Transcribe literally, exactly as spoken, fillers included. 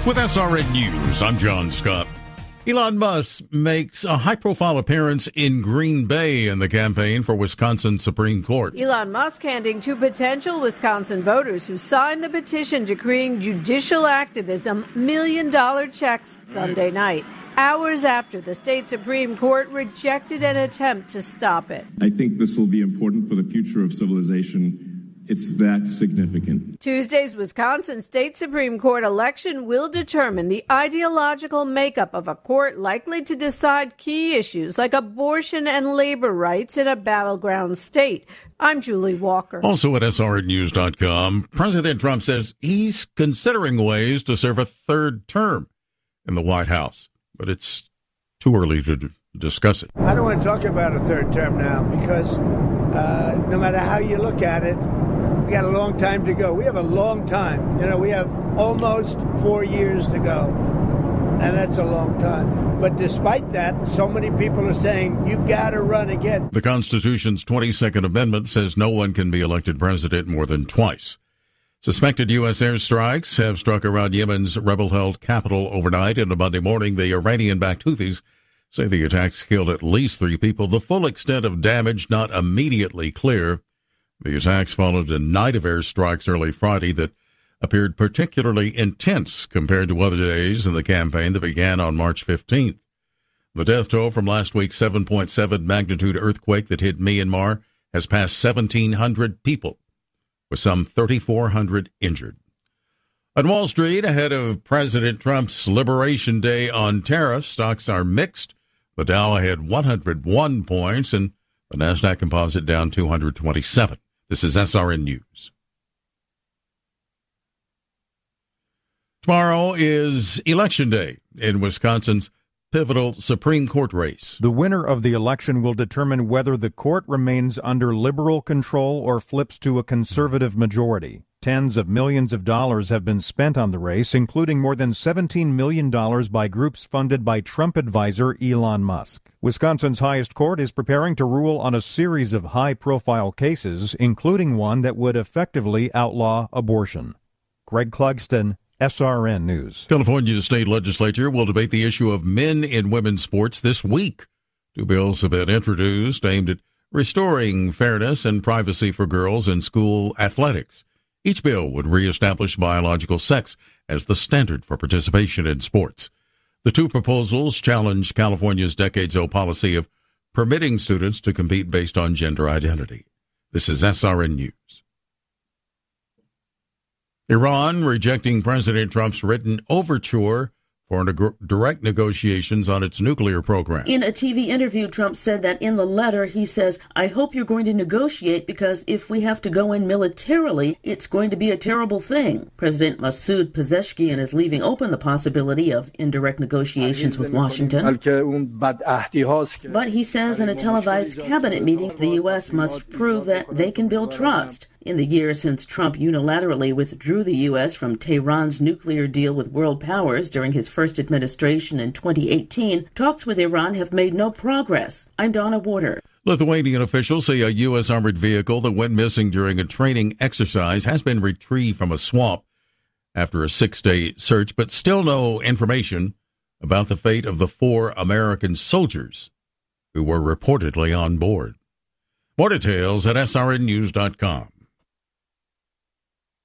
With S R N News, I'm John Scott. Elon Musk makes a high-profile appearance in Green Bay in the campaign for Wisconsin Supreme Court. Elon Musk handing to potential Wisconsin voters who signed the petition decreeing judicial activism million-dollar checks Sunday night, hours after the state Supreme Court rejected an attempt to stop it. I think this will be important for the future of civilization. It's that significant. Tuesday's Wisconsin State Supreme Court election will determine the ideological makeup of a court likely to decide key issues like abortion and labor rights in a battleground state. I'm Julie Walker. Also at S R N news dot com, President Trump says he's considering ways to serve a third term in the White House, but it's too early to d- discuss it. I don't want to talk about a third term now because uh, no matter how you look at it, we got a long time to go. We have a long time. You know, we have almost four years to go, and that's a long time. But despite that, so many people are saying, you've got to run again. The Constitution's twenty-second Amendment says no one can be elected president more than twice. Suspected U S airstrikes have struck around Yemen's rebel-held capital overnight, and on Monday morning, the Iranian-backed Houthis say the attacks killed at least three people. The full extent of damage not immediately clear. The attacks followed a night of airstrikes early Friday that appeared particularly intense compared to other days in the campaign that began on March fifteenth. The death toll from last week's seven point seven magnitude earthquake that hit Myanmar has passed seventeen hundred people, with some thirty-four hundred injured. On Wall Street, ahead of President Trump's Liberation Day on tariffs, stocks are mixed. The Dow had one hundred one points and the NASDAQ Composite down two hundred twenty-seven. This is S R N News. Tomorrow is Election Day in Wisconsin's pivotal Supreme Court race. The winner of the election will determine whether the court remains under liberal control or flips to a conservative majority. Tens of millions of dollars have been spent on the race, including more than seventeen million dollars by groups funded by Trump advisor Elon Musk. Wisconsin's highest court is preparing to rule on a series of high-profile cases, including one that would effectively outlaw abortion. Greg Clugston, S R N News. California state legislature will debate the issue of men in women's sports this week. Two bills have been introduced aimed at restoring fairness and privacy for girls in school athletics. Each bill would reestablish biological sex as the standard for participation in sports. The two proposals challenge California's decades-old policy of permitting students to compete based on gender identity. This is S R N News. Iran rejecting President Trump's written overture for neg- direct negotiations on its nuclear program. In a T V interview, Trump said that in the letter he says, I hope you're going to negotiate because if we have to go in militarily, it's going to be a terrible thing. President Masoud Pezeshkian is leaving open the possibility of indirect negotiations with Washington. But he says in a televised cabinet meeting, the U S must prove that they can build trust. In the years since Trump unilaterally withdrew the U S from Tehran's nuclear deal with world powers during his first administration in twenty eighteen, talks with Iran have made no progress. I'm Donna Warder. Lithuanian officials say a U S armored vehicle that went missing during a training exercise has been retrieved from a swamp after a six-day search, but still no information about the fate of the four American soldiers who were reportedly on board. More details at S R N news dot com.